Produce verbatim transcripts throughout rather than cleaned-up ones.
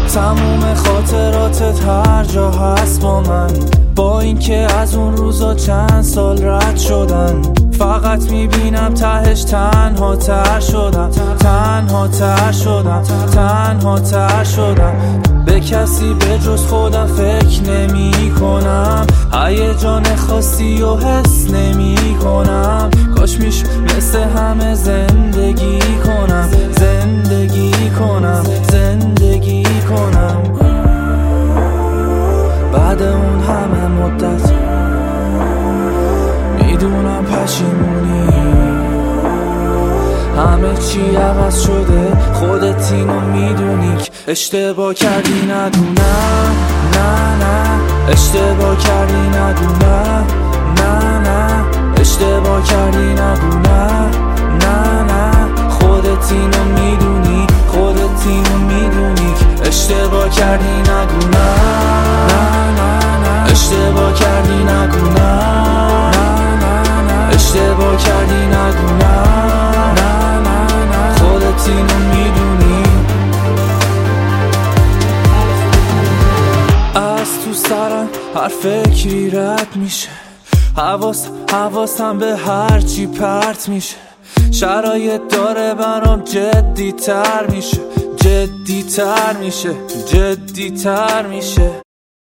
تموم خاطراتت هر جا هست با من، با اینکه از اون روزا چند سال رد شدن. فقط میبینم تهش تنها تر شدم، تنها تر شدم، تنها تر شدم. به کسی به جز خودم فکر نمی کنم، هیجان خاصی و حس نمی کنم. کاش میشه مثل همه زندگی کنم، زندگی کنم، زندگی کنم. بعد اون همه مدت میدونم پشیمونی، همه چی عوض شده، خودت اینو میدونی که اشتباه کردی. نگو نه نه نه، اشتباه کردی. نگو نه نه نه، اشتباه کردی. نگو نه نه نه، خودت اینو میدونی، خودت اینو میدونی که اشتباه کردی. نگو نه نه نه، اشتباه کردی. نگو نه نه نه، اشتباه کردی. نگو نه نه نه، خودت اینو میدونی. از تو سرم هر فکری رد میشه، حواس حواسم به هر چی پرت میشه. شرایط داره برام جدی تر میشه، جدی تر میشه، جدی تر میشه.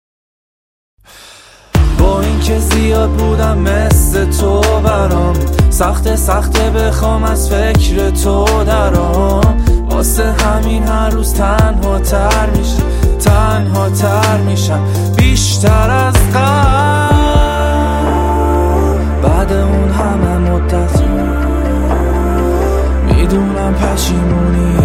با اینکه زیاد بودم مثل تو برام، سخت سخته بخوام از فکر تو درام. واسه همین هر روز تنها تر میشه، تنها تر میشم بیشتر از قبل. بعد اون همه مدت میدونم پشیمونی،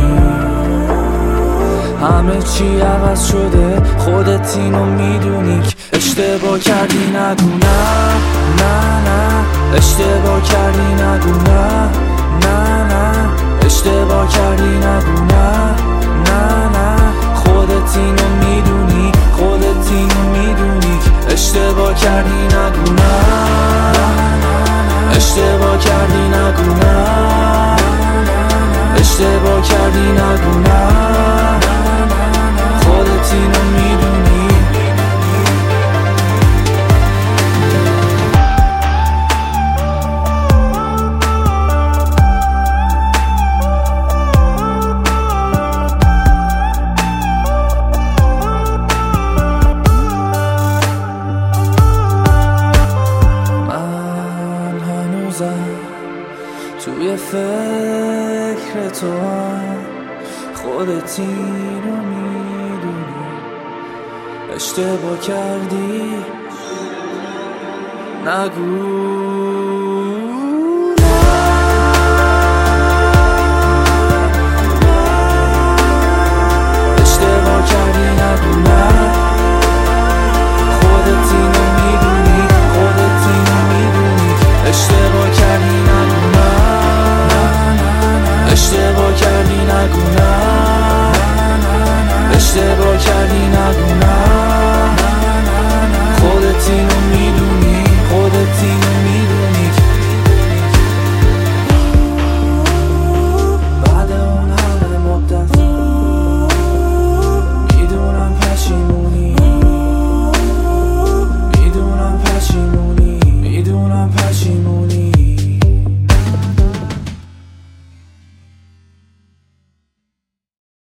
همه چی عوض شده، خودت اینو میدونی که اشتباه کردی. نگو نه نه نه، اشتباه کردی. نگو نه نه نه، اشتباه کردی. نگو نه نه نه، خودت اینو میدونی، خودت اینو میدونی که اشتباه کردی. نگو نه نه، اشتباه کردی. نگو نه اشتباه کردی. نگو نه، خودت اینو میدونی. من هنوزم توی فکر تو هم، خودت اینو میدونی. اشتباه کردی. نگو